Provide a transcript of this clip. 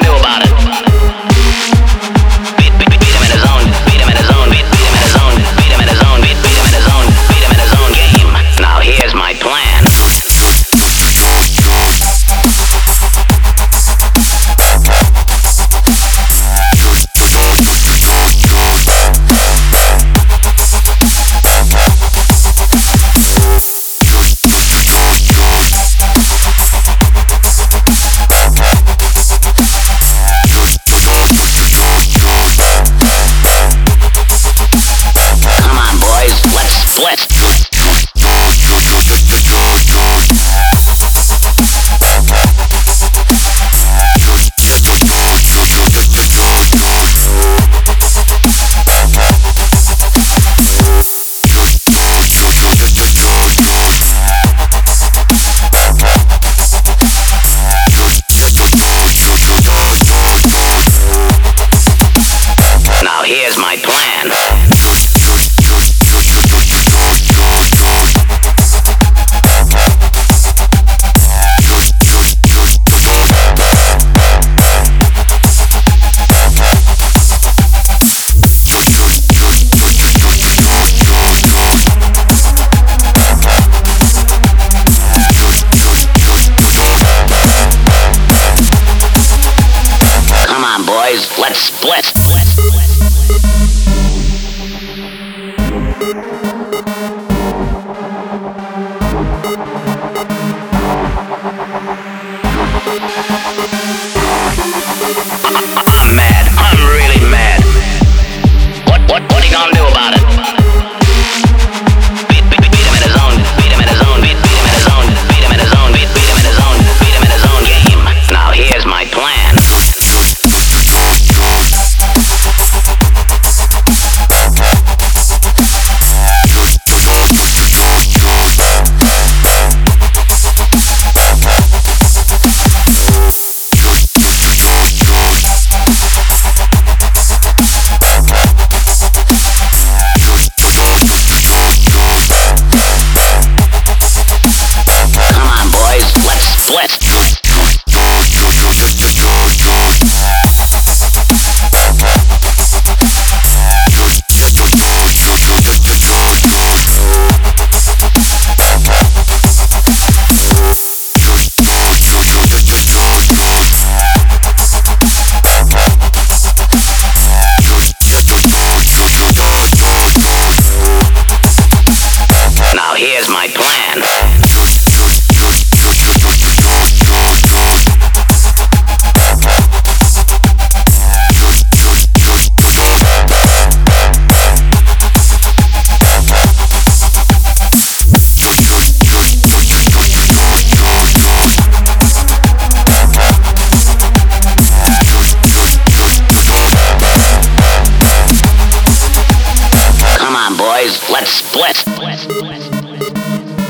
gonna do about it? Beat him in his own, beat him in his own, beat him in his own, beat him in his own, beat him in his own, beat him in his own game. Now here's my plan. Here's my plan. Come on, boys, let's split. I'm mad. I'm really mad. What are you gonna do about it? Beat him in his own. Beat him in his own. Beat him in his own. Beat him in his own. Beat him in his own. Beat him in his own game. Now here's my plan. Here's my plan. Come on, boys, let's split.